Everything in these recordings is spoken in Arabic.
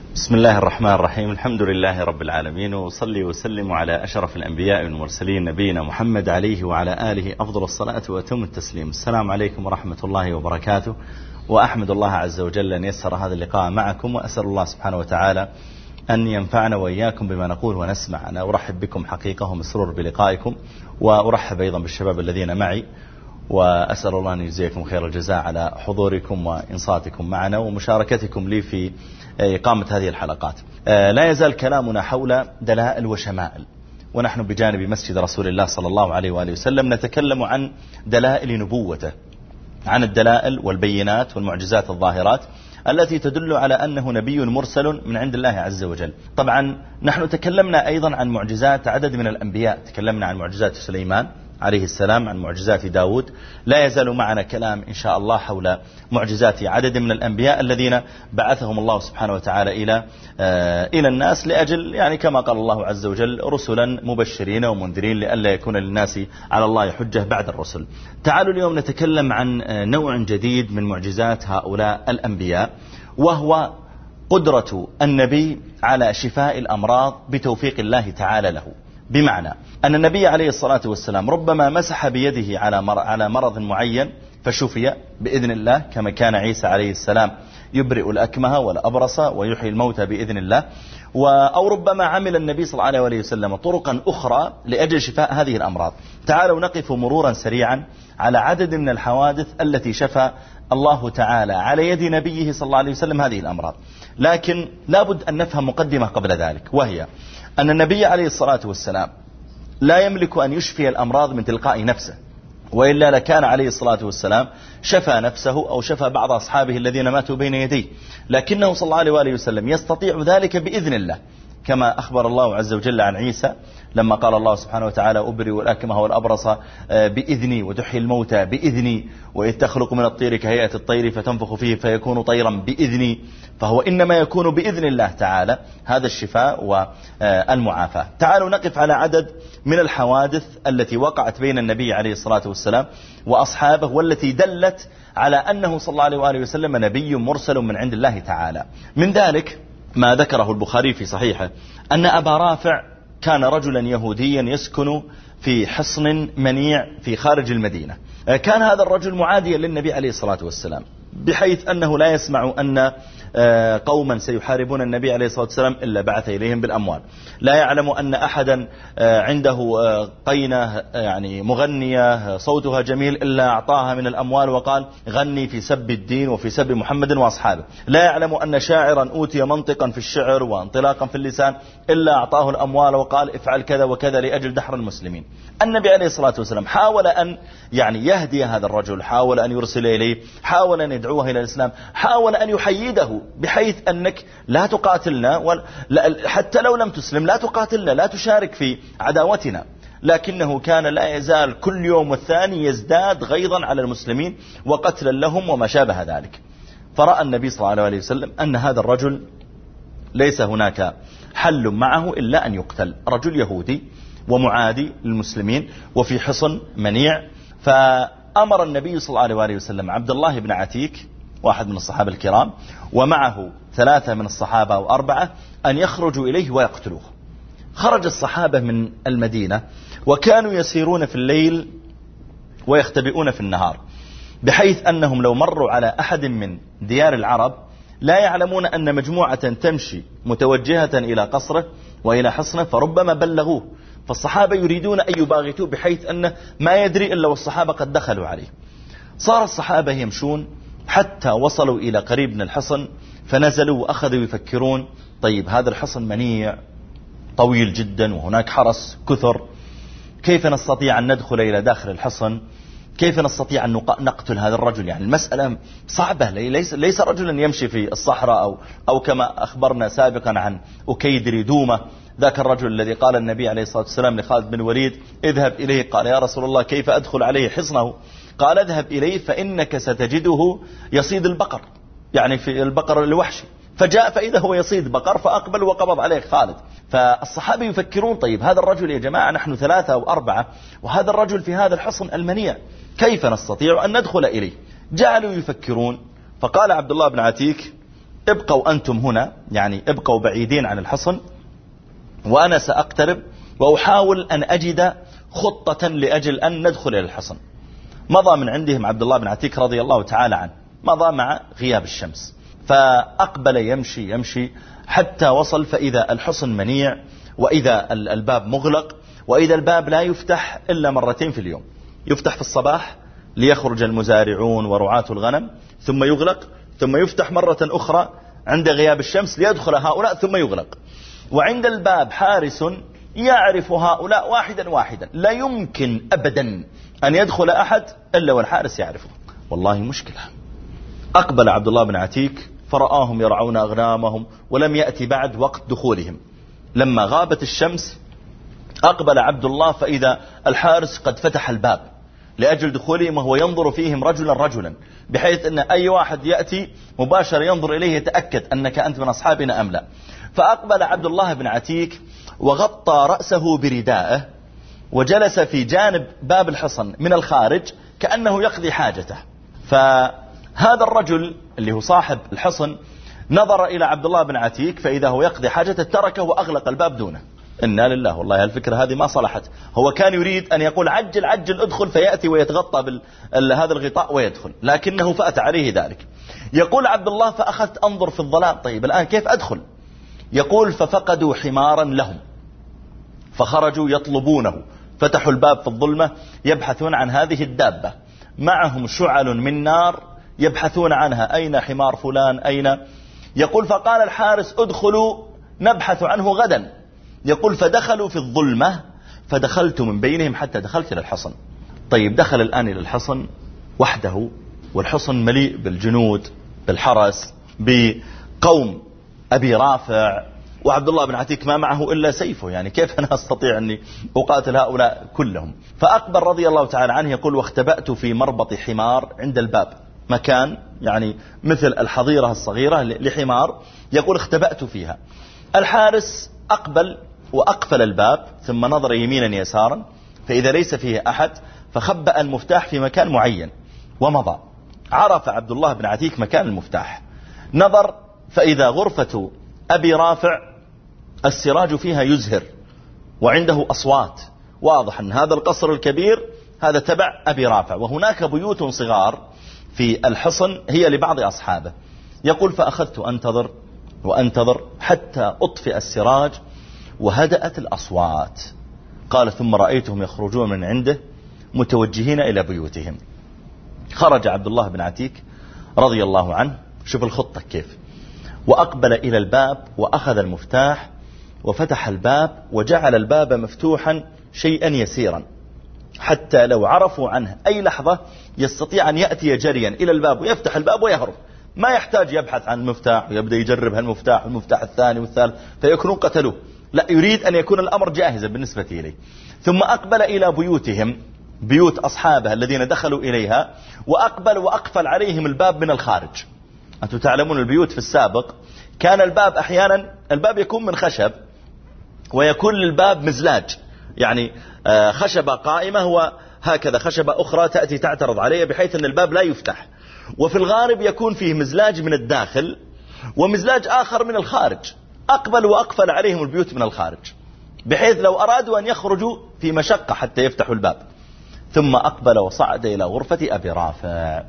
بسم الله الرحمن الرحيم. الحمد لله رب العالمين، وصلي وسلم على أشرف الأنبياء والمرسلين نبينا محمد عليه وعلى آله أفضل الصلاة وأتم التسليم. السلام عليكم ورحمة الله وبركاته، وأحمد الله عز وجل أن يسر هذا اللقاء معكم، وأسأل الله سبحانه وتعالى أن ينفعنا وإياكم بما نقول ونسمع. أنا أرحب بكم حقيقة ومسرور بلقائكم، وأرحب أيضا بالشباب الذين معي، وأسأل الله أن يجزيكم خير الجزاء على حضوركم وإنصاتكم معنا ومشاركتكم لي في إقامة هذه الحلقات. لا يزال كلامنا حول دلائل وشمائل، ونحن بجانب مسجد رسول الله صلى الله عليه وآله وسلم نتكلم عن دلائل نبوته، عن الدلائل والبينات والمعجزات الظاهرات التي تدل على أنه نبي مرسل من عند الله عز وجل. طبعا نحن تكلمنا أيضا عن معجزات عدد من الأنبياء، تكلمنا عن معجزات سليمان عليه السلام، عن معجزات داود. لا يزال معنا كلام إن شاء الله حول معجزات عدد من الأنبياء الذين بعثهم الله سبحانه وتعالى إلى الناس لأجل، يعني كما قال الله عز وجل، رسلا مبشرين ومنذرين لئلا يكون للناس على الله حجة بعد الرسل. تعالوا اليوم نتكلم عن نوع جديد من معجزات هؤلاء الأنبياء، وهو قدرة النبي على شفاء الأمراض بتوفيق الله تعالى له. بمعنى أن النبي عليه الصلاة والسلام ربما مسح بيده على مرض معين فشفي بإذن الله، كما كان عيسى عليه السلام يبرئ الأكمه والأبرص ويحيي الموتى بإذن الله. أو ربما عمل النبي صلى الله عليه وسلم طرقا أخرى لأجل شفاء هذه الأمراض. تعالوا نقف مرورا سريعا على عدد من الحوادث التي شفى الله تعالى على يد نبيه صلى الله عليه وسلم هذه الأمراض. لكن لابد أن نفهم مقدمة قبل ذلك، وهي أن النبي عليه الصلاة والسلام لا يملك أن يشفي الأمراض من تلقاء نفسه، وإلا لكان عليه الصلاة والسلام شفى نفسه أو شفى بعض أصحابه الذين ماتوا بين يديه. لكنه صلى الله عليه وآله وسلم يستطيع ذلك بإذن الله، كما أخبر الله عز وجل عن عيسى لما قال الله سبحانه وتعالى: أبرئ الأكمه والأبرص بإذني وتحيي الموتى بإذني وإذ تخلق من الطير كهيئة الطير فتنفخ فيه فيكون طيرا بإذني. فهو إنما يكون بإذن الله تعالى هذا الشفاء والمعافاة. تعالوا نقف على عدد من الحوادث التي وقعت بين النبي عليه الصلاة والسلام وأصحابه، والتي دلت على أنه صلى الله عليه وآله وسلم نبي مرسل من عند الله تعالى. من ذلك ما ذكره البخاري في صحيحه أن أبا رافع كان رجلا يهوديا يسكن في حصن منيع في خارج المدينة. كان هذا الرجل معاديا للنبي عليه الصلاة والسلام، بحيث أنه لا يسمع أن قوما سيحاربون النبي عليه الصلاة والسلام إلا بعث إليهم بالأموال. لا يعلم أن أحدا عنده قينة يعني مغنية صوتها جميل إلا أعطاها من الأموال وقال: غني في سب الدين وفي سب محمد وأصحابه. لا يعلم أن شاعرا أوتي منطقا في الشعر وانطلاقا في اللسان إلا أعطاه الأموال وقال: افعل كذا وكذا لأجل دحر المسلمين. النبي عليه الصلاة والسلام حاول أن يهدي هذا الرجل، حاول أن يرسل إليه، حاول أن يدعوه إلى الإسلام، حاول أن يحيده بحيث أنك لا تقاتلنا حتى لو لم تسلم، لا تقاتلنا، لا تشارك في عداوتنا. لكنه كان لا يزال كل يوم والثاني يزداد غيظا على المسلمين وقتلا لهم وما شابه ذلك. فرأى النبي صلى الله عليه وسلم أن هذا الرجل ليس هناك حل معه إلا أن يقتل، رجل يهودي ومعادي للمسلمين وفي حصن منيع. فأمر النبي صلى الله عليه وسلم عبد الله بن عتيك، واحد من الصحابة الكرام، ومعه 3 من الصحابة أو 4 أن يخرجوا إليه ويقتلوه. خرج الصحابة من المدينة وكانوا يسيرون في الليل ويختبئون في النهار، بحيث أنهم لو مروا على أحد من ديار العرب لا يعلمون أن مجموعة تمشي متوجهة إلى قصره وإلى حصنه، فربما بلغوه. فالصحابة يريدون أن يباغتوه بحيث أنه ما يدري إلا والصحابة قد دخلوا عليه. صار الصحابة يمشون حتى وصلوا إلى قريب من الحصن، فنزلوا وأخذوا يفكرون: طيب هذا الحصن منيع طويل جدا وهناك حرس كثر، كيف نستطيع أن ندخل إلى داخل الحصن؟ كيف نستطيع أن نقتل هذا الرجل؟ يعني المسألة صعبة، ليس رجلا يمشي في الصحراء أو كما أخبرنا سابقا عن أكيدري دومة، ذاك الرجل الذي قال النبي عليه الصلاة والسلام لخالد بن الوليد: اذهب إليه. قال: يا رسول الله كيف أدخل عليه حصنه؟ قال: اذهب إليه فإنك ستجده يصيد البقر، يعني في البقر الوحشي. فجاء فإذا هو يصيد بقر، فأقبل وقبض عليه خالد. فالصحابة يفكرون: طيب هذا الرجل يا جماعة نحن 3 أو 4 وهذا الرجل في هذا الحصن المنيع، كيف نستطيع أن ندخل إليه؟ جعلوا يفكرون. فقال عبد الله بن عتيك: ابقوا أنتم هنا، يعني ابقوا بعيدين عن الحصن، وأنا سأقترب وأحاول أن أجد خطة لأجل أن ندخل إلى الحصن. مضى من عندهم عبد الله بن عتيك رضي الله تعالى عنه، مضى مع غياب الشمس، فأقبل يمشي حتى وصل، فإذا الحصن منيع، وإذا الباب مغلق، وإذا الباب لا يفتح إلا مرتين في اليوم، يفتح في الصباح ليخرج المزارعون ورعاة الغنم ثم يغلق، ثم يفتح مرة أخرى عند غياب الشمس ليدخل هؤلاء ثم يغلق. وعند الباب حارس يعرف هؤلاء واحدا، لا يمكن أبدا أن يدخل أحد إلا والحارس يعرفه. والله مشكلة. أقبل عبد الله بن عتيك فرآهم يرعون أغنامهم، ولم يأتي بعد وقت دخولهم. لما غابت الشمس أقبل عبد الله، فإذا الحارس قد فتح الباب لأجل دخولهم، وهو ينظر فيهم رجلا، بحيث أن أي واحد يأتي مباشرة ينظر إليه يتأكد أنك أنت من أصحابنا أم لا. فأقبل عبد الله بن عتيك وغطى رأسه بردائه، وجلس في جانب باب الحصن من الخارج كأنه يقضي حاجته. فهذا الرجل اللي هو صاحب الحصن نظر إلى عبد الله بن عتيك، فإذا هو يقضي حاجته تركه وأغلق الباب دونه. إنا لله، والله الفكرة هذه ما صلحت. هو كان يريد أن يقول عجل ادخل، فيأتي ويتغطى هذا الغطاء ويدخل، لكنه فأت عليه ذلك. يقول عبد الله فأخذت أنظر في الظلام، طيب الآن كيف أدخل؟ يقول ففقدوا حمارا لهم فخرجوا يطلبونه، فتحوا الباب في الظلمة يبحثون عن هذه الدابة، معهم شعل من نار يبحثون عنها، أين حمار فلان أين؟ يقول فقال الحارس ادخلوا نبحث عنه غدا. يقول فدخلوا في الظلمة، فدخلت من بينهم حتى دخلت إلى الحصن. طيب دخل الآن إلى الحصن وحده، والحصن مليء بالجنود، بالحرس، بقوم أبي رافع، وعبد الله بن عتيك ما معه إلا سيفه، يعني كيف أنا أستطيع أني أقاتل هؤلاء كلهم؟ فأقبل رضي الله تعالى عنه يقول واختبأت في مربط حمار عند الباب، مكان يعني مثل الحظيرة الصغيرة لحمار، يقول اختبأت فيها. الحارس أقبل وأقفل الباب، ثم نظر يمينا يسارا، فإذا ليس فيه أحد فخبأ المفتاح في مكان معين ومضى. عرف عبد الله بن عتيك مكان المفتاح، نظر فإذا غرفة أبي رافع السراج فيها يزهر، وعنده أصوات، واضح أن هذا القصر الكبير هذا تبع أبي رافع، وهناك بيوت صغار في الحصن هي لبعض أصحابه. يقول فأخذت أنتظر حتى أطفئ السراج وهدأت الأصوات. قال ثم رأيتهم يخرجون من عنده متوجهين إلى بيوتهم. خرج عبد الله بن عتيك رضي الله عنه، شوف الخطة كيف، وأقبل إلى الباب وأخذ المفتاح وفتح الباب، وجعل الباب مفتوحا شيئا يسيرا، حتى لو عرفوا عنه أي لحظة يستطيع أن يأتي جريا إلى الباب ويفتح الباب ويهرب، ما يحتاج يبحث عن المفتاح ويبدأ يجرب هالمفتاح والمفتاح الثاني والثالث فيكونون قتلوه، لا، يريد أن يكون الأمر جاهزا بالنسبة إليه. ثم أقبل إلى بيوتهم، بيوت أصحابه الذين دخلوا إليها، وأقبل وأقفل عليهم الباب من الخارج. أنتم تعلمون البيوت في السابق كان الباب أحيانا الباب يكون من خشب، ويكون للباب مزلاج، يعني خشبة قائمة وهكذا خشبة أخرى تأتي تعترض عليه بحيث أن الباب لا يفتح. وفي الغالب يكون فيه مزلاج من الداخل ومزلاج آخر من الخارج. أقبل وأقفل عليهم البيوت من الخارج، بحيث لو أرادوا أن يخرجوا في مشقة حتى يفتحوا الباب. ثم أقبل وصعد إلى غرفة أبي رافع.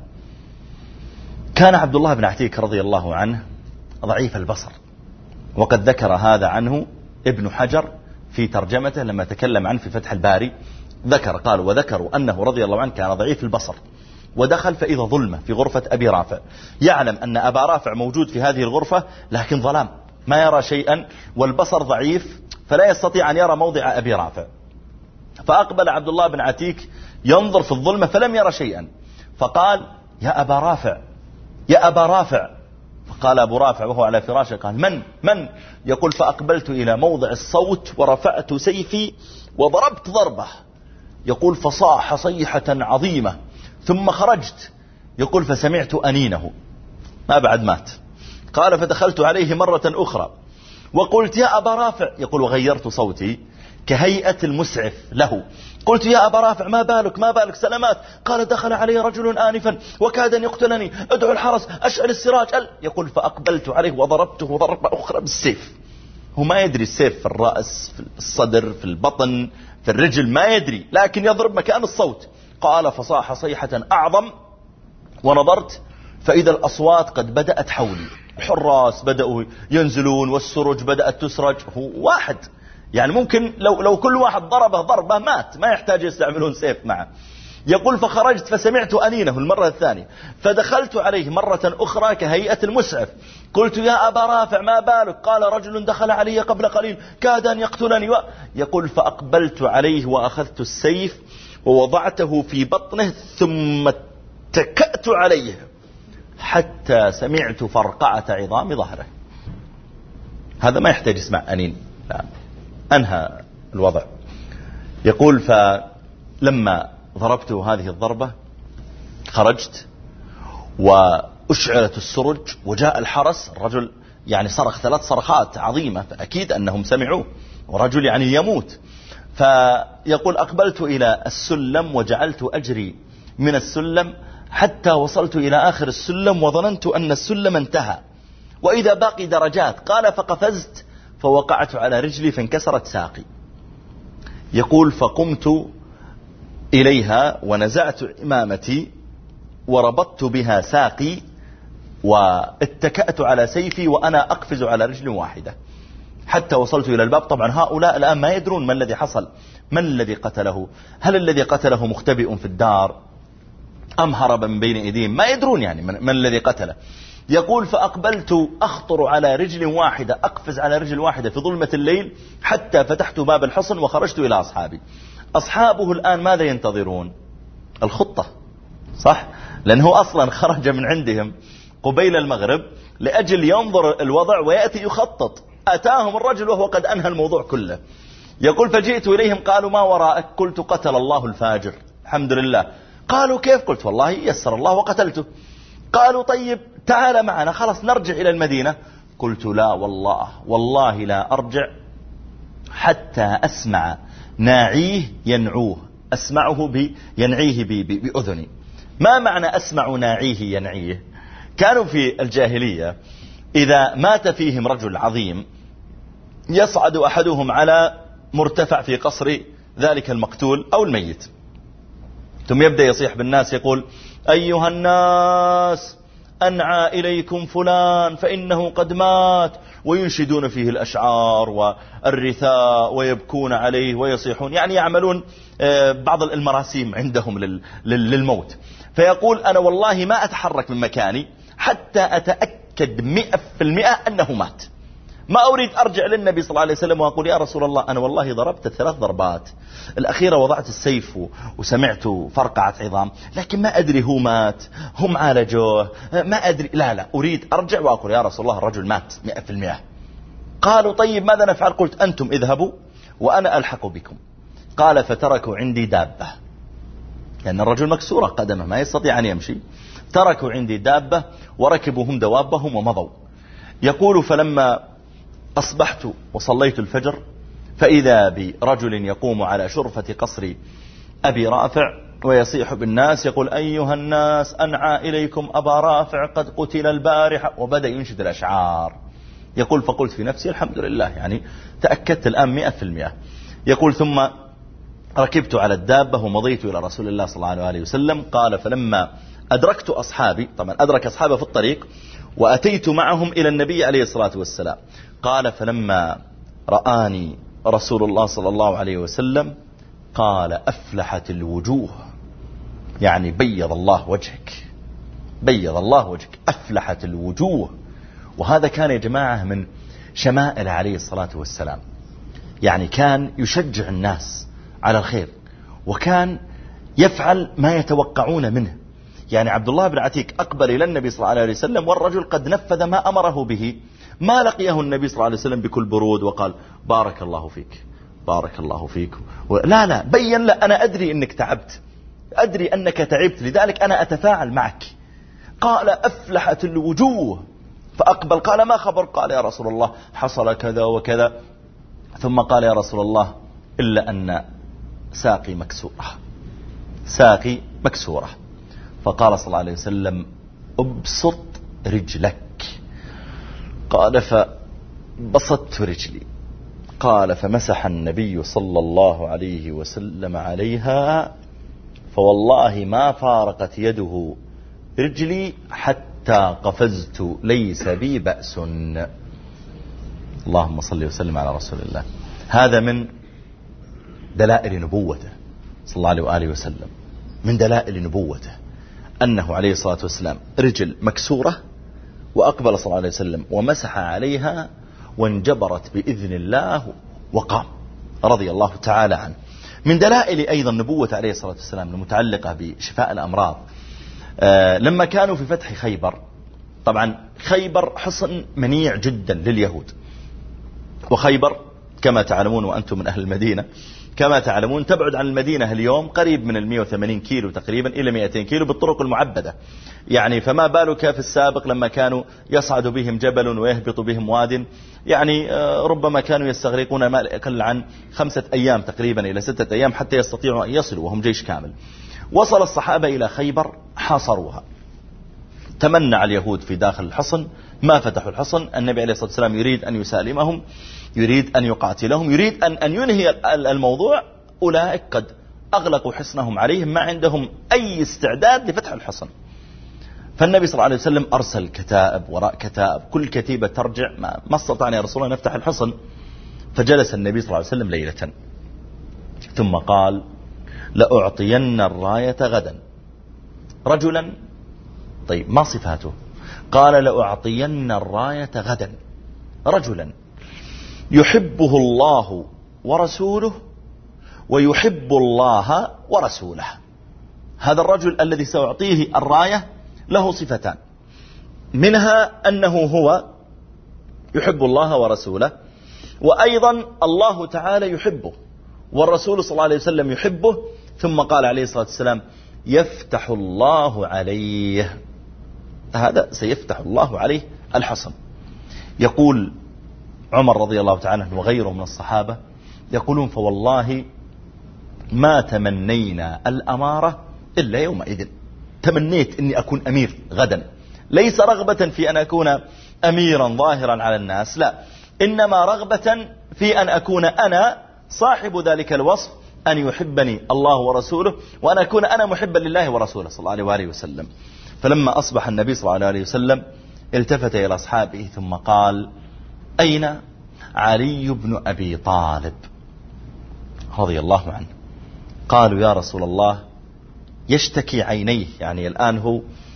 كان عبد الله بن عتيك رضي الله عنه ضعيف البصر، وقد ذكر هذا عنه ابن حجر في ترجمته لما تكلم عنه في فتح الباري، قالوا وذكروا أنه رضي الله عنه كان ضعيف البصر، ودخل فإذا ظلمة في غرفة أبي رافع، يعلم أن أبا رافع موجود في هذه الغرفة لكن ظلام ما يرى شيئا، والبصر ضعيف فلا يستطيع أن يرى موضع أبي رافع. فأقبل عبد الله بن عتيك ينظر في الظلمة فلم يرى شيئا، فقال يا أبا رافع يا أبا رافع. فقال أبو رافع وهو على فراشه قال من؟ يقول فأقبلت إلى موضع الصوت ورفعت سيفي وضربت ضربة، يقول فصاح صيحة عظيمة، ثم خرجت، يقول فسمعت أنينه ما بعد مات. قال فدخلت عليه مرة أخرى وقلت يا أبا رافع، يقول وغيرت صوتي، كهيئة المسعف له. قلت يا أبا رافع ما بالك سلامات؟ قال دخل علي رجل آنفا وكاد أن يقتلني، ادعو الحرس، أشعل السراج. يقول فأقبلت عليه وضربته ضربة أخرى بالسيف. هو ما يدري السيف في الرأس، في الصدر، في البطن، في الرجل، ما يدري، لكن يضرب مكان الصوت. قال فصاح صيحة أعظم ونظرت فإذا الأصوات قد بدأت حولي، الحراس بدأوا ينزلون والسرج بدأت تسرج. هو واحد يعني ممكن لو كل واحد ضربه ضربة مات، ما يحتاج يستعملون سيف معه. يقول فخرجت فسمعت أنينه المرة الثانية، فدخلت عليه مرة أخرى كهيئة المسعف. قلت يا أبا رافع ما بالك؟ قال رجل دخل علي قبل قليل كاد أن يقتلني يقول فأقبلت عليه وأخذت السيف ووضعته في بطنه ثم اتكأت عليه حتى سمعت فرقعة عظام ظهره. هذا ما يحتاج يسمع أنين، لا. أنهى الوضع. يقول فلما ضربته هذه الضربة خرجت وأشعلت السرج وجاء الحرس. الرجل يعني صرخ 3 صرخات عظيمة، فأكيد أنهم سمعوه، ورجل يعني يموت. فيقول أقبلت إلى السلم وجعلت أجري من السلم حتى وصلت إلى آخر السلم وظننت أن السلم انتهى وإذا باقي درجات. قال فقفزت فوقعت على رجلي فانكسرت ساقي. يقول فقمت إليها ونزعت إمامتي وربطت بها ساقي واتكأت على سيفي وأنا أقفز على رجل واحدة حتى وصلت إلى الباب. طبعا هؤلاء الآن ما يدرون ما الذي حصل، من الذي قتله، هل الذي قتله مختبئ في الدار أم هرب من بين أيديهم، ما يدرون يعني من الذي قتله. يقول فأقبلت أخطر على رجل واحدة، أقفز على رجل واحدة في ظلمة الليل حتى فتحت باب الحصن وخرجت إلى أصحابي. أصحابه الآن ماذا ينتظرون؟ الخطة، صح؟ لأنه أصلا خرج من عندهم قبيل المغرب لأجل ينظر الوضع ويأتي يخطط. أتاهم الرجل وهو قد أنهى الموضوع كله. يقول فجئت إليهم قالوا ما وراءك؟ قلت قتل الله الفاجر الحمد لله. قالوا كيف؟ قلت والله يسر الله وقتلته. قالوا طيب تعال معنا خلاص نرجع إلى المدينة. قلت لا والله لا أرجع حتى أسمع ناعيه ينعوه، أسمعه ينعيه بأذني. ما معنى أسمع ناعيه ينعيه؟ كانوا في الجاهلية إذا مات فيهم رجل عظيم يصعد أحدهم على مرتفع في قصر ذلك المقتول أو الميت، ثم يبدأ يصيح بالناس يقول أيها الناس أنعى إليكم فلان فإنه قد مات، وينشدون فيه الأشعار والرثاء ويبكون عليه ويصيحون، يعني يعملون بعض المراسيم عندهم للموت. فيقول أنا والله ما أتحرك من مكاني حتى أتأكد 100% أنه مات. ما أريد أرجع للنبي صلى الله عليه وسلم وأقول يا رسول الله أنا والله ضربت 3 ضربات، الأخيرة وضعت السيف وسمعت فرقعة عظام، لكن ما أدري هو مات، هم عالجوه، ما أدري. لا أريد أرجع وأقول يا رسول الله الرجل مات 100%. قالوا طيب ماذا نفعل؟ قلت أنتم اذهبوا وأنا ألحق بكم. قال فتركوا عندي دابة، لأن الرجل مكسورة قدمه ما يستطيع أن يمشي. تركوا عندي دابة وركبوا هم دوابهم ومضوا. يقول فلما أصبحت وصليت الفجر فإذا برجل يقوم على شرفة قصر أبي رافع ويصيح بالناس يقول أيها الناس أنعى إليكم أبا رافع قد قتل البارحة، وبدأ ينشد الأشعار. يقول فقلت في نفسي الحمد لله، يعني تأكدت الآن 100%. يقول ثم ركبت على الدابة ومضيت إلى رسول الله صلى الله عليه وسلم. قال فلما أدركت أصحابي، طبعا أدرك أصحابه في الطريق، وأتيت معهم إلى النبي عليه الصلاة والسلام. قال فلما رآني رسول الله صلى الله عليه وسلم قال أفلحت الوجوه، يعني بيض الله وجهك، بيض الله وجهك، أفلحت الوجوه. وهذا كان يا جماعة من شمائل عليه الصلاة والسلام، يعني كان يشجع الناس على الخير وكان يفعل ما يتوقعون منه. يعني عبد الله بن عتيق أقبل إلى النبي صلى الله عليه وسلم والرجل قد نفذ ما أمره به، ما لقيه النبي صلى الله عليه وسلم بكل برود وقال بارك الله فيك بارك الله فيك، لا بين له أنا أدري أنك تعبت، أدري أنك تعبت، لذلك أنا أتفاعل معك. قال أفلحت الوجوه. فأقبل قال ما خبر؟ قال يا رسول الله حصل كذا وكذا. ثم قال يا رسول الله إلا أن ساقي مكسورة، ساقي مكسورة. فقال صلى الله عليه وسلم أبسط رجلك. قال فبسطت رجلي. قال فمسح النبي صلى الله عليه وسلم عليها، فوالله ما فارقت يده رجلي حتى قفزت، ليس بي بأس. اللهم صل وسلم على رسول الله. هذا من دلائل نبوته صلى الله عليه وآله وسلم، من دلائل نبوته أنه عليه الصلاة والسلام رجل مكسورة، وأقبل صلى الله عليه وسلم ومسح عليها وانجبرت بإذن الله وقام رضي الله تعالى عنه. من دلائل أيضا نبوة عليه الصلاة والسلام المتعلقة بشفاء الأمراض، لما كانوا في فتح خيبر، طبعا خيبر حصن منيع جدا لليهود، وخيبر كما تعلمون وأنتم من أهل المدينة كما تعلمون تبعد عن المدينة اليوم قريب من 180 كيلو تقريبا إلى 200 كيلو بالطرق المعبدة، يعني فما بالك في السابق لما كانوا يصعد بهم جبل ويهبط بهم واد، يعني ربما كانوا يستغرقون ما يقل عن 5 أيام تقريبا إلى 6 أيام حتى يستطيعوا أن يصلوا وهم جيش كامل. وصل الصحابة إلى خيبر حاصروها، تمنع اليهود في داخل الحصن، ما فتحوا الحصن. النبي عليه الصلاة والسلام يريد أن يسالمهم، يريد أن يقاتلهم، يريد أن ينهي الموضوع. أولئك قد أغلقوا حصنهم عليهم، ما عندهم أي استعداد لفتح الحصن. فالنبي صلى الله عليه وسلم أرسل كتائب وراء كتائب، كل كتيبة ترجع ما استطعنا يا رسول الله نفتح الحصن. فجلس النبي صلى الله عليه وسلم ليلة ثم قال لأعطين الراية غدا رجلا. طيب ما صفاته؟ قال لأعطين الراية غدا رجلا يحبه الله ورسوله ويحب الله ورسوله. هذا الرجل الذي سأعطيه الراية له صفتان، منها أنه هو يحب الله ورسوله، وأيضا الله تعالى يحبه والرسول صلى الله عليه وسلم يحبه. ثم قال عليه الصلاة والسلام يفتح الله عليه، هذا سيفتح الله عليه الحصن. يقول عمر رضي الله تعالى عنه وغيره من الصحابة يقولون فوالله ما تمنينا الأمارة إلا يومئذ، تمنيت أني أكون أمير غدا، ليس رغبة في أن أكون أميرا ظاهرا على الناس، لا، إنما رغبة في أن أكون أنا صاحب ذلك الوصف، أن يحبني الله ورسوله وأن أكون أنا محبا لله ورسوله صلى الله عليه وآله وسلم. فلما أصبح النبي صلى الله عليه وسلم التفت إلى أصحابه ثم قال أين علي بن أبي طالب رضي الله عنه؟ قالوا يا رسول الله يشتكي عينيه، يعني الآن هو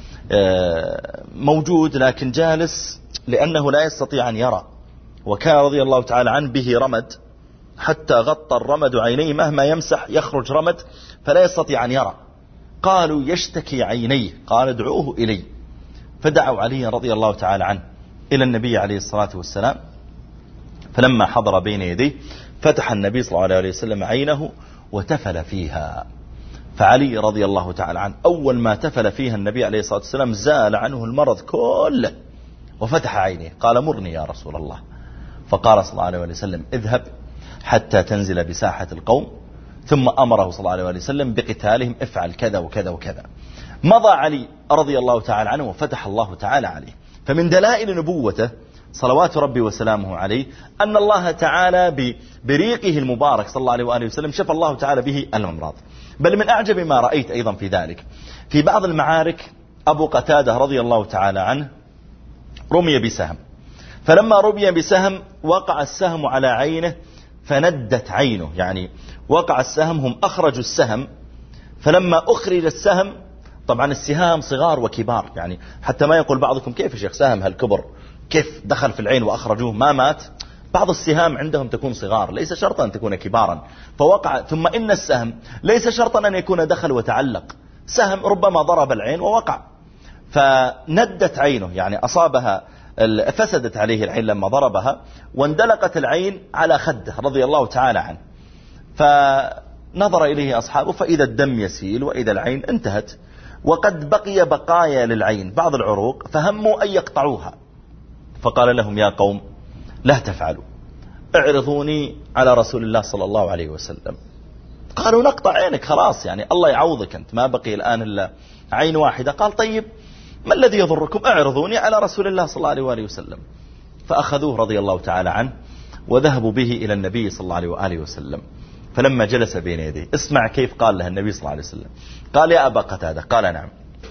موجود لكن جالس لأنه لا يستطيع أن يرى، وكان رضي الله تعالى عنه به رمد حتى غطى الرمد عينيه، مهما يمسح يخرج رمد فلا يستطيع أن يرى. قالوا يشتكي عينيه، قال ادعوه إلي. فدعوا علي رضي الله تعالى عنه إلى النبي عليه الصلاة والسلام، فلما حضر بين يديه فتح النبي صلى الله عليه وسلم عينه وتفل فيها. فعلي رضي الله تعالى عنه أول ما تفل فيها النبي عليه الصلاة والسلام زال عنه المرض كله وفتح عينيه. قال مرني يا رسول الله. فقال صلى الله عليه وسلم اذهب حتى تنزل بساحة القوم، ثم أمره صلى الله عليه وسلم بقتالهم، افعل كذا وكذا وكذا. مضى علي رضي الله تعالى عنه وفتح الله تعالى عليه. فمن دلائل نبوته صلوات ربي وسلامه عليه أن الله تعالى بريقه المبارك صلى الله عليه وآله وسلم شفى الله تعالى به الأمراض. بل من أعجب ما رأيت أيضا في ذلك في بعض المعارك أبو قتادة رضي الله تعالى عنه رمي بسهم، فلما رمي بسهم وقع السهم على عينه فندت عينه، يعني وقع السهم، هم أخرجوا السهم، فلما أخرج السهم طبعا السهام صغار وكبار، يعني حتى ما يقول بعضكم كيف يا شيخ سهم هالكبر كيف دخل في العين وأخرجوه ما مات. بعض السهام عندهم تكون صغار، ليس شرطا أن تكون كبارا، فوقع. ثم إن السهم ليس شرطا أن يكون دخل وتعلق، سهم ربما ضرب العين ووقع، فندت عينه، يعني أصابها، فسدت عليه العين لما ضربها، واندلقت العين على خده رضي الله تعالى عنه. فنظر إليه أصحابه فإذا الدم يسيل وإذا العين انتهت، وقد بقي بقايا للعين بعض العروق، فهموا أن يقطعوها. فقال لهم يا قوم لا تفعلوا، اعرضوني على رسول الله صلى الله عليه وسلم. قالوا نقطع عينك خلاص، يعني الله يعوضك أنت، ما بقي الآن إلا عين واحدة. قال طيب ما الذي يضركم؟ اعرضوني على رسول الله صلى الله عليه وآله وسلم. فأخذوه رضي الله تعالى عنه وذهبوا به إلى النبي صلى الله عليه وآله وسلم. فلما جلس بين يديه، اسمع كيف قال له النبي صلى الله عليه وسلم. قال يا أبا قتادة. قال نعم.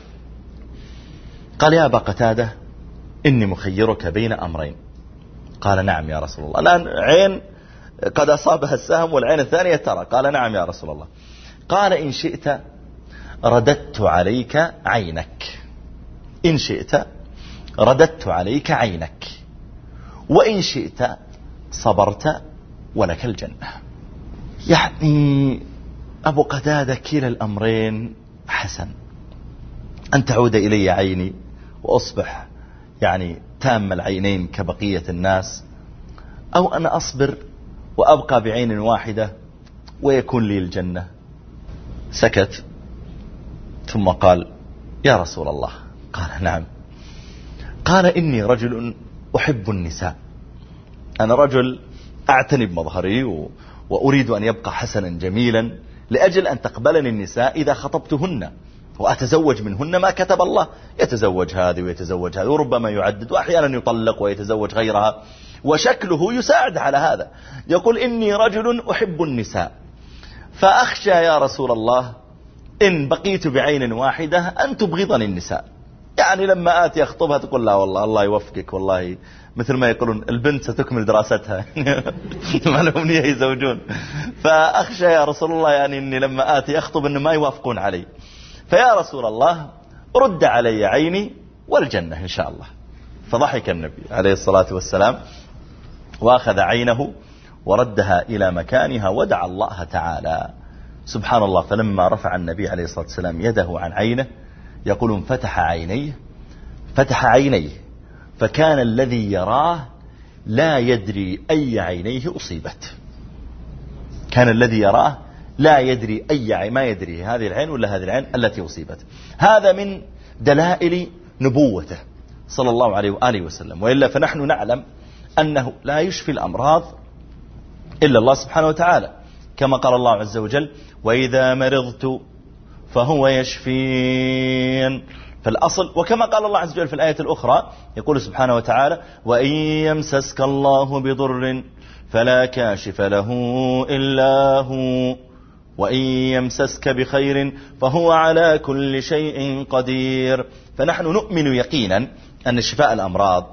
قال يا أبا قتادة إني مخيرك بين أمرين. قال نعم يا رسول الله. الآن عين قد أصابها السهم والعين الثانية ترى. قال نعم يا رسول الله. قال إن شئت رددت عليك عينك، إن شئت رددت عليك عينك، وإن شئت صبرت ولك الجنة. يعني أبو قتادة كلا الأمرين حسن، أن تعود إلي عيني وأصبح يعني تام العينين كبقية الناس، أو أن أصبر وأبقى بعين واحدة ويكون لي الجنة. سكت ثم قال يا رسول الله. قال نعم. قال إني رجل أحب النساء، أنا رجل أعتني بمظهري وأريد أن يبقى حسنا جميلا لأجل أن تقبلني النساء إذا خطبتهن، وأتزوج منهن ما كتب الله. يتزوج هذه ويتزوج هذه، وربما يعدد، وأحيانا يطلق ويتزوج غيرها، وشكله يساعد على هذا. يقول إني رجل أحب النساء، فأخشى يا رسول الله إن بقيت بعين واحدة أن تبغضني النساء. يعني لما آتي أخطبها تقول لا والله الله يوفقك، والله مثل ما يقولون البنت ستكمل دراستها ما لهم نية يزوجون. فأخشى يا رسول الله يعني إني لما آتي أخطب إن ما يوافقون علي، فيا رسول الله رد علي عيني والجنة إن شاء الله. فضحك النبي عليه الصلاة والسلام وأخذ عينه وردها إلى مكانها ودعا الله تعالى. سبحان الله. فلما رفع النبي عليه الصلاة والسلام يده عن عينه، يقولون فتح عينيه فكان الذي يراه لا يدري أي عينيه أصيبت. كان الذي يراه لا يدري ما يدري هذه العين ولا هذه العين التي أصيبت. هذا من دلائل نبوته صلى الله عليه وآله وسلم. وإلا فنحن نعلم أنه لا يشفي الأمراض إلا الله سبحانه وتعالى، كما قال الله عز وجل وإذا مرضت فهو يشفين. فالأصل، وكما قال الله عز وجل في الآية الأخرى يقول سبحانه وتعالى وإن يمسسك الله بضر فلا كاشف له إلا هو وإن يمسسك بخير فهو على كل شيء قدير. فنحن نؤمن يقينا أن شفاء الأمراض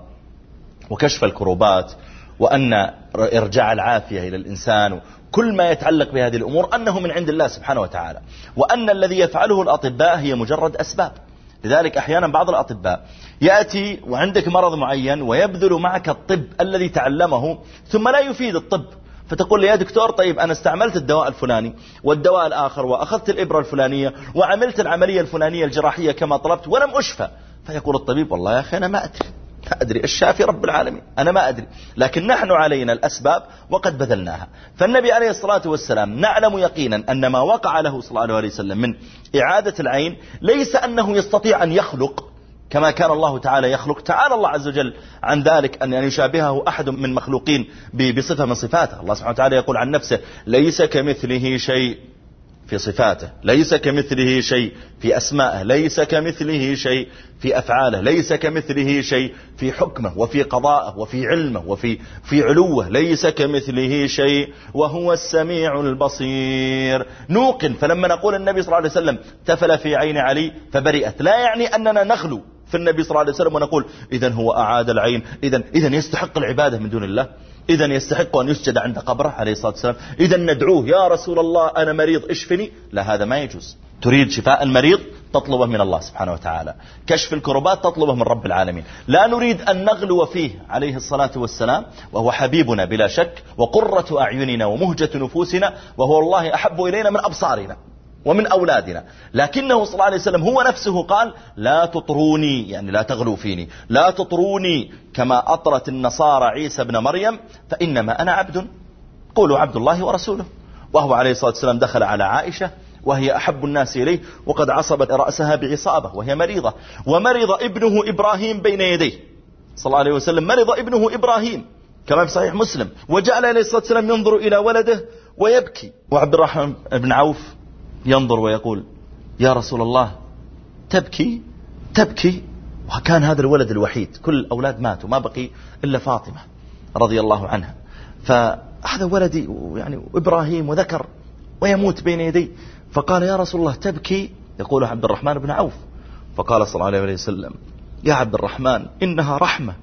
وكشف الكروبات وأن إرجاع العافية إلى الإنسان كل ما يتعلق بهذه الأمور أنه من عند الله سبحانه وتعالى، وأن الذي يفعله الأطباء هي مجرد أسباب. لذلك أحيانا بعض الأطباء يأتي وعندك مرض معين ويبذل معك الطب الذي تعلمه ثم لا يفيد الطب، فتقول لي يا دكتور طيب أنا استعملت الدواء الفلاني والدواء الآخر وأخذت الإبرة الفلانية وعملت العملية الفلانية الجراحية كما طلبت ولم أشفى. فيقول الطبيب والله يا أخي أنا ما أدري الشافي رب العالمين، أنا ما أدري، لكن نحن علينا الأسباب وقد بذلناها. فالنبي عليه الصلاة والسلام نعلم يقينا أن ما وقع له صلى الله عليه وسلم من إعادة العين ليس أنه يستطيع أن يخلق كما كان الله تعالى يخلق، تعالى الله عز وجل عن ذلك أن يشابهه أحد من مخلوقين بصفة من صفاته. الله سبحانه وتعالى يقول عن نفسه ليس كمثله شيء في صفاته، ليس كمثله شيء في أسمائه، ليس كمثله شيء في أفعاله، ليس كمثله شيء في حكمه وفي قضائه وفي علمه وفي علوه، ليس كمثله شيء وهو السميع البصير. نوقن. فلما نقول النبي صلى الله عليه وسلم تفل في عين علي فبرئت، لا يعني أننا نغلو في النبي صلى الله عليه وسلم ونقول إذن هو أعاد العين، إذن يستحق العبادة من دون الله، إذن يستحق أن يسجد عند قبره عليه الصلاة والسلام، إذن ندعوه يا رسول الله أنا مريض اشفني. لا، هذا ما يجوز. تريد شفاء المريض تطلبه من الله سبحانه وتعالى، كشف الكربات تطلبه من رب العالمين. لا نريد أن نغلو فيه عليه الصلاة والسلام، وهو حبيبنا بلا شك وقرة أعيننا ومهجة نفوسنا، وهو الله أحب إلينا من أبصارنا ومن أولادنا. لكنه صلى الله عليه وسلم هو نفسه قال لا تطروني، يعني لا تغلوا فيني، لا تطروني كما أطرت النصارى عيسى بن مريم فإنما أنا عبد، قولوا عبد الله ورسوله. وهو عليه الصلاة والسلام دخل على عائشة وهي أحب الناس إليه وقد عصبت رأسها بعصابة وهي مريضة، ومرض ابنه إبراهيم بين يديه صلى الله عليه وسلم، مرض ابنه إبراهيم كما في صحيح مسلم. وجعل عليه الصلاة والسلام ينظر إلى ولده ويبكي، وعبد الرحمن بن عوف ينظر ويقول: يا رسول الله تبكي؟ وكان هذا الولد الوحيد، كل الأولاد ماتوا، ما بقي إلا فاطمة رضي الله عنها، فهذا ولدي يعني إبراهيم وذكر ويموت بين يدي. فقال: يا رسول الله تبكي؟ يقول عبد الرحمن بن عوف. فقال صلى الله عليه وسلم: يا عبد الرحمن إنها رحمة،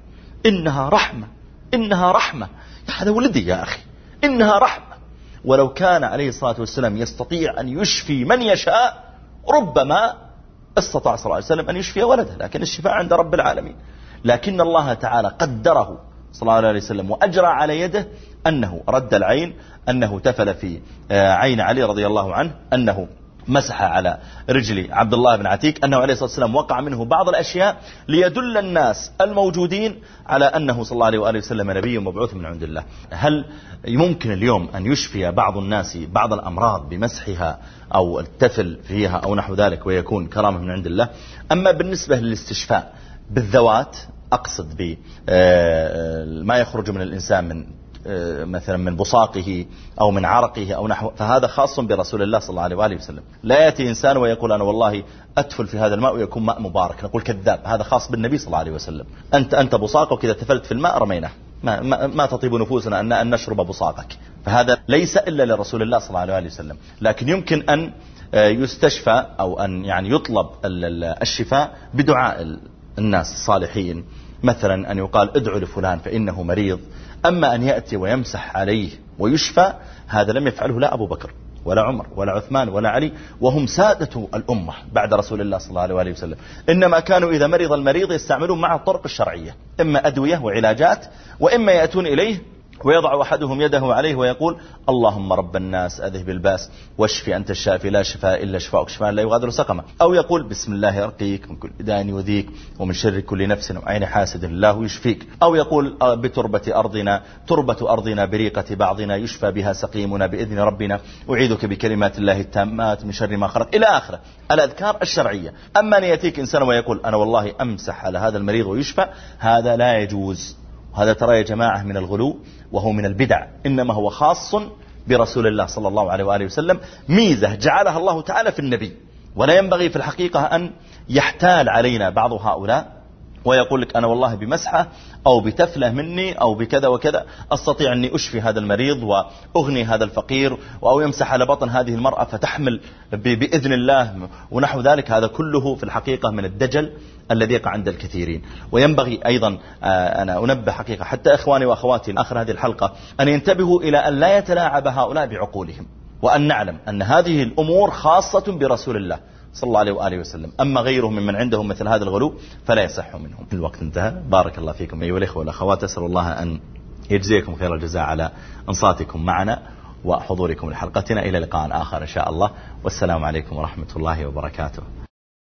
يا هذا ولدي يا أخي، إنها رحمة. ولو كان عليه الصلاة والسلام يستطيع أن يشفي من يشاء ربما استطاع صلى الله عليه وسلم أن يشفي ولده، لكن الشفاء عند رب العالمين. لكن الله تعالى قدره صلى الله عليه وسلم وأجرى على يده أنه رد العين، أنه تفل في عين علي رضي الله عنه، أنه مسح على رجل عبد الله بن عتيك، أنه عليه الصلاة والسلام وقع منه بعض الأشياء ليدل الناس الموجودين على أنه صلى الله عليه وآله وسلم نبي مبعوث من عند الله. هل يمكن اليوم أن يشفي بعض الناس بعض الأمراض بمسحها أو التفل فيها أو نحو ذلك ويكون كرامة من عند الله؟ أما بالنسبة للاستشفاء بالذوات، أقصد بما يخرج من الإنسان من مثلا من بصاقه أو من عرقه أو نحو، فهذا خاص برسول الله صلى الله عليه وآله وسلم. لا يأتي إنسان ويقول أنا والله أتفل في هذا الماء ويكون ماء مبارك، نقول كذاب، هذا خاص بالنبي صلى الله عليه وسلم. أنت بصاقك وكذا تفلت في الماء رميناه، ما تطيب نفوسنا أن نشرب بصاقك، فهذا ليس إلا لرسول الله صلى الله عليه وآله وسلم. لكن يمكن أن يستشفى أو أن يعني يطلب الشفاء بدعاء الناس الصالحين، مثلا أن يقال ادعوا لفلان فإنه مريض. أما أن يأتي ويمسح عليه ويشفى، هذا لم يفعله لا أبو بكر ولا عمر ولا عثمان ولا علي، وهم سادة الأمة بعد رسول الله صلى الله عليه وآله وسلم. إنما كانوا إذا مرض المريض يستعملون مع الطرق الشرعية، إما أدوية وعلاجات، وإما يأتون إليه ويضع أحدهم يده عليه ويقول اللهم رب الناس أذهب الباس واشفي أنت الشافي لا شفاء إلا شفاءك شفاء لا يغادر سقما، أو يقول بسم الله أرقيك من كل داء يؤذيك ومن شر كل نفس وعين حاسد الله يشفيك، أو يقول بتربة أرضنا تربة أرضنا بريقة بعضنا يشفى بها سقيمنا بإذن ربنا أعيذك بكلمات الله التامات من شر ما خلق، إلى آخره الأذكار الشرعية. أما أن يأتيك إنسان ويقول أنا والله أمسح على هذا المريض ويشفى، هذا لا يجوز. هذا ترى يا جماعة من الغلو وهو من البدع، إنما هو خاص برسول الله صلى الله عليه وآله وسلم، ميزة جعلها الله تعالى في النبي. ولا ينبغي في الحقيقة أن يحتال علينا بعض هؤلاء ويقول لك أنا والله بمسحة أو بتفلة مني أو بكذا وكذا أستطيع أني أشفي هذا المريض وأغني هذا الفقير، أو يمسح على بطن هذه المرأة فتحمل بإذن الله ونحو ذلك. هذا كله في الحقيقة من الدجل الذي يقع عند الكثيرين. وينبغي أيضا أنا أنبه حقيقة حتى إخواني وأخواتي آخر هذه الحلقة أن ينتبهوا إلى أن لا يتلاعب هؤلاء بعقولهم، وأن نعلم أن هذه الأمور خاصة برسول الله صلى الله عليه وآله وسلم. أما غيرهم ممن عندهم مثل هذا الغلو فلا يصح منهم. الوقت انتهى. بارك الله فيكم أيها الإخوة والأخوات، أسأل الله أن يجزيكم خير الجزاء على انصاتكم معنا وحضوركم لحلقتنا. إلى لقاء آخر إن شاء الله، والسلام عليكم ورحمة الله وبركاته.